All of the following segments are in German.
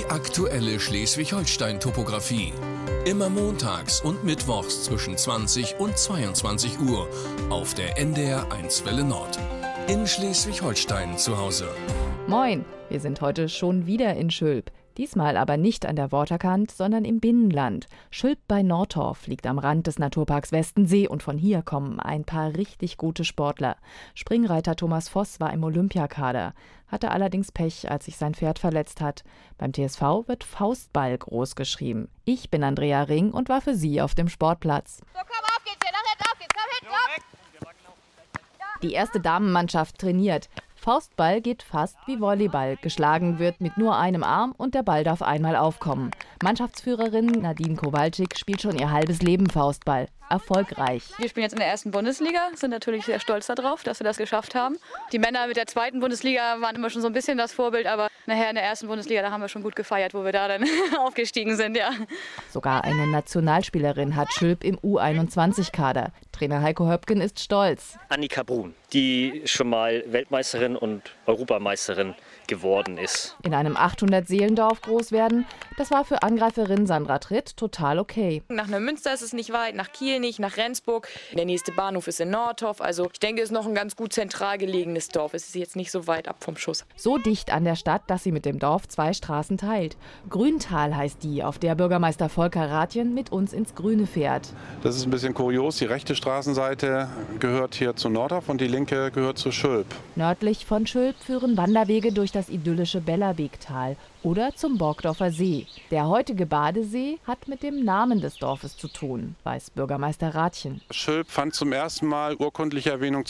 Die aktuelle Schleswig-Holstein-Topographie. Immer montags und mittwochs zwischen 20 und 22 Uhr auf der NDR 1 Welle Nord. In Schleswig-Holstein zu Hause. Moin, wir sind heute schon wieder in Schülp. Diesmal aber nicht an der Waterkant, sondern im Binnenland. Schülp bei Nordtorf liegt am Rand des Naturparks Westensee und von hier kommen ein paar richtig gute Sportler. Springreiter Thomas Voss war im Olympiakader, hatte allerdings Pech, als sich sein Pferd verletzt hat. Beim TSV wird Faustball groß geschrieben. Ich bin Andrea Ring und war für Sie auf dem Sportplatz. So, komm, auf geht's hier, auf geht's, komm hinten, auf! Die erste Damenmannschaft trainiert. Faustball geht fast wie Volleyball. Geschlagen wird mit nur einem Arm und der Ball darf einmal aufkommen. Mannschaftsführerin Nadine Kowalczyk spielt schon ihr halbes Leben Faustball. Erfolgreich. Wir spielen jetzt in der ersten Bundesliga, sind natürlich sehr stolz darauf, dass wir das geschafft haben. Die Männer mit der zweiten Bundesliga waren immer schon so ein bisschen das Vorbild, aber nachher in der ersten Bundesliga, da haben wir schon gut gefeiert, wo wir da dann aufgestiegen sind, ja. Sogar eine Nationalspielerin hat Schülp im U21-Kader. Trainer Heiko Höpken ist stolz. Annika Brun, die schon mal Weltmeisterin und Europameisterin geworden ist. In einem 800-Seelendorf groß werden, das war für Angreiferin Sandra Tritt total okay. Nach Neumünster ist es nicht weit, nach Kiel nicht, nach Rendsburg. Der nächste Bahnhof ist in Nordtorf. Also ich denke, es ist noch ein ganz gut zentral gelegenes Dorf. Es ist jetzt nicht so weit ab vom Schuss. So dicht an der Stadt, dass sie mit dem Dorf 2 Straßen teilt. Grüntal heißt die, auf der Bürgermeister Volker Rathjen mit uns ins Grüne fährt. Das ist ein bisschen kurios. Die rechte Straßenseite gehört hier zu Nordtorf und die linke gehört zu Schülp. Nördlich von Schülp führen Wanderwege durch das idyllische Bellerbeektal oder zum Borgdorfer See. Der heutige Badesee hat mit dem Namen des Dorfes zu tun, weiß Bürgermeister Rathjen. Schülp fand zum ersten Mal urkundliche Erwähnung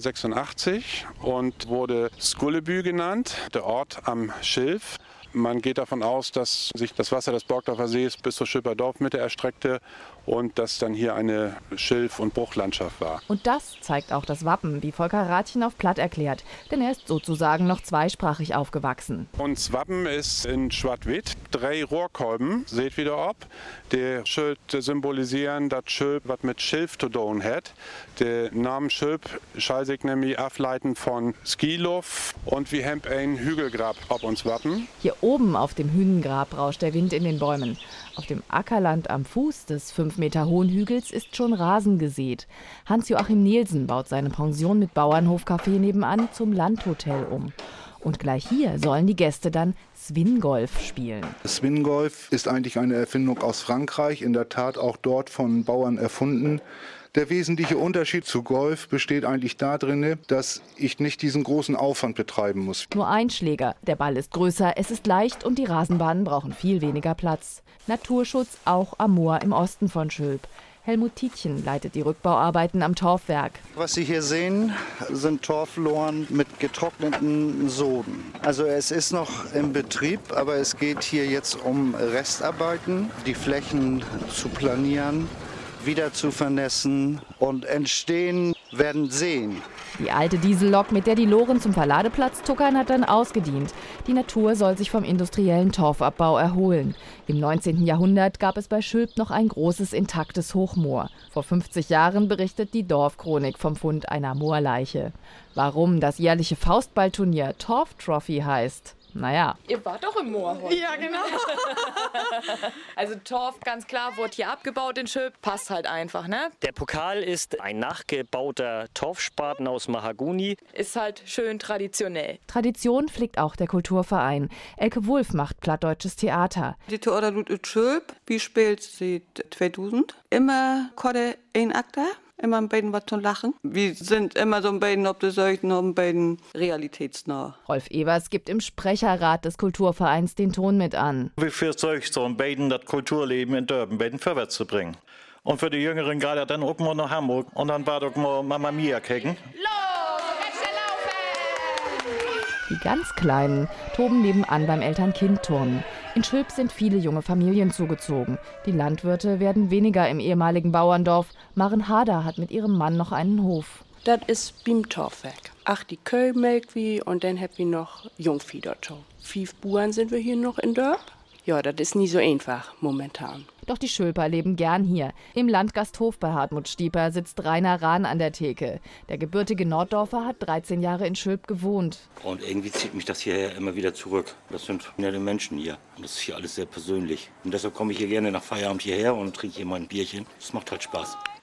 1286 und wurde Skullebü genannt, der Ort am Schilf. Man geht davon aus, dass sich das Wasser des Borgdorfer Sees bis zur Schülper Dorfmitte erstreckte und dass dann hier eine Schilf- und Bruchlandschaft war. Und das zeigt auch das Wappen, wie Volker Rathjen auf Platt erklärt. Denn er ist sozusagen noch zweisprachig aufgewachsen. Und das Wappen ist in Schwarz-Witt 3 Rohrkolben, seht wieder ob. Die Schild symbolisieren, dass Schülp was mit Schilf zu tun hat. Der Name Schülp soll sich nämlich ableiten von Skiluft und wir haben ein Hügelgrab auf uns Wappen. Hier oben auf dem Hünengrab rauscht der Wind in den Bäumen. Auf dem Ackerland am Fuß des 5 Meter hohen Hügels ist schon Rasen gesät. Hans-Joachim Nielsen baut seine Pension mit Bauernhofcafé nebenan zum Landhotel um. Und gleich hier sollen die Gäste dann Swingolf spielen. Swingolf ist eigentlich eine Erfindung aus Frankreich, in der Tat auch dort von Bauern erfunden. Der wesentliche Unterschied zu Golf besteht eigentlich darin, dass ich nicht diesen großen Aufwand betreiben muss. Nur ein Schläger, der Ball ist größer, es ist leicht und die Rasenbahnen brauchen viel weniger Platz. Naturschutz auch am Moor im Osten von Schülp. Helmut Tietjen leitet die Rückbauarbeiten am Torfwerk. Was Sie hier sehen, sind Torfloren mit getrockneten Soden. Also es ist noch im Betrieb, aber es geht hier jetzt um Restarbeiten, die Flächen zu planieren, wieder zu vernässen und entstehen werden Seen. Die alte Diesellok, mit der die Loren zum Verladeplatz tuckern, hat dann ausgedient. Die Natur soll sich vom industriellen Torfabbau erholen. Im 19. Jahrhundert gab es bei Schülp noch ein großes intaktes Hochmoor. Vor 50 Jahren berichtet die Dorfchronik vom Fund einer Moorleiche. Warum das jährliche Faustballturnier Torf Trophy heißt? Naja. Ihr wart doch im Moor heute. Ja, genau. Also Torf, ganz klar, wurde hier abgebaut in Schülp. Passt halt einfach, ne? Der Pokal ist ein nachgebauter Torfspaten aus Mahagoni. Ist halt schön traditionell. Tradition pflegt auch der Kulturverein. Elke Wulff macht plattdeutsches Theater. Die Theater in Schülp, wie spielt sie 2000? Immer Korde ein Akter. Immer ein bisschen was zu lachen. Wir sind immer so ein bisschen auf der Seite, noch ein bisschen realitätsnah. Rolf Evers gibt im Sprecherrat des Kulturvereins den Ton mit an. Wir versuchen so ein bisschen das Kulturleben in Dörben vorwärts zu bringen. Und für die Jüngeren gerade dann auch mal nach Hamburg und dann war doch mal Mama Mia kicken. Die ganz Kleinen toben nebenan beim Eltern-Kind-Turnen. In Schülp sind viele junge Familien zugezogen. Die Landwirte werden weniger im ehemaligen Bauerndorf. Maren Hader hat mit ihrem Mann noch einen Hof. Das ist beim Torfwerk. Ach, die Kühe melkt wie und dann hab ich noch Jungvieh dort. 5 Buren sind wir hier noch in Dörp. Ja, das ist nie so einfach momentan. Doch die Schülper leben gern hier. Im Landgasthof bei Hartmut Stieper sitzt Rainer Rahn an der Theke. Der gebürtige Norddorfer hat 13 Jahre in Schülp gewohnt. Und irgendwie zieht mich das hierher immer wieder zurück. Das sind nette Menschen hier. Und das ist hier alles sehr persönlich. Und deshalb komme ich hier gerne nach Feierabend hierher und trinke hier mein Bierchen. Das macht halt Spaß.